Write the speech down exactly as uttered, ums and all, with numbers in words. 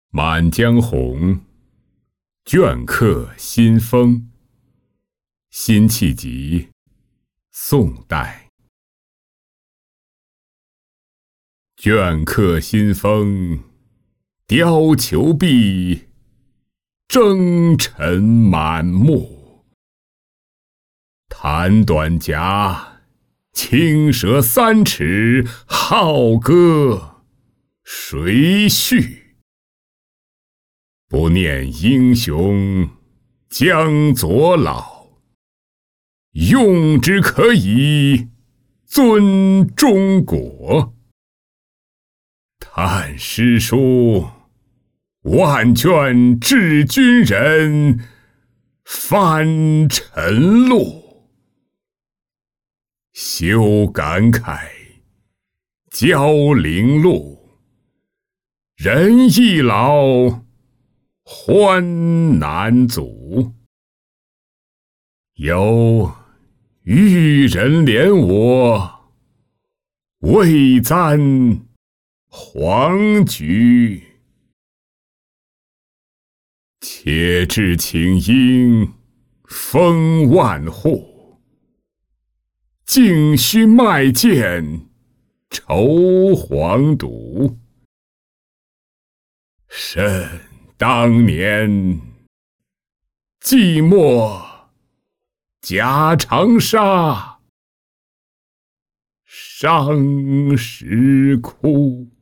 满江红·镌刻新风，辛弃疾，宋代。镌刻新风，貂裘碧，征尘满目。弹短夹，青蛇三尺，浩歌谁续？不念英雄将左老，用之可以尊中国。叹诗书，万卷致君人，翻尘落。休感慨，交零落，人易老，欢难阻。有玉人怜我，未簪黄菊。且至请缨风万户，径须迈剑愁黄犊。甚当年，寂寞夹长沙，伤时哭。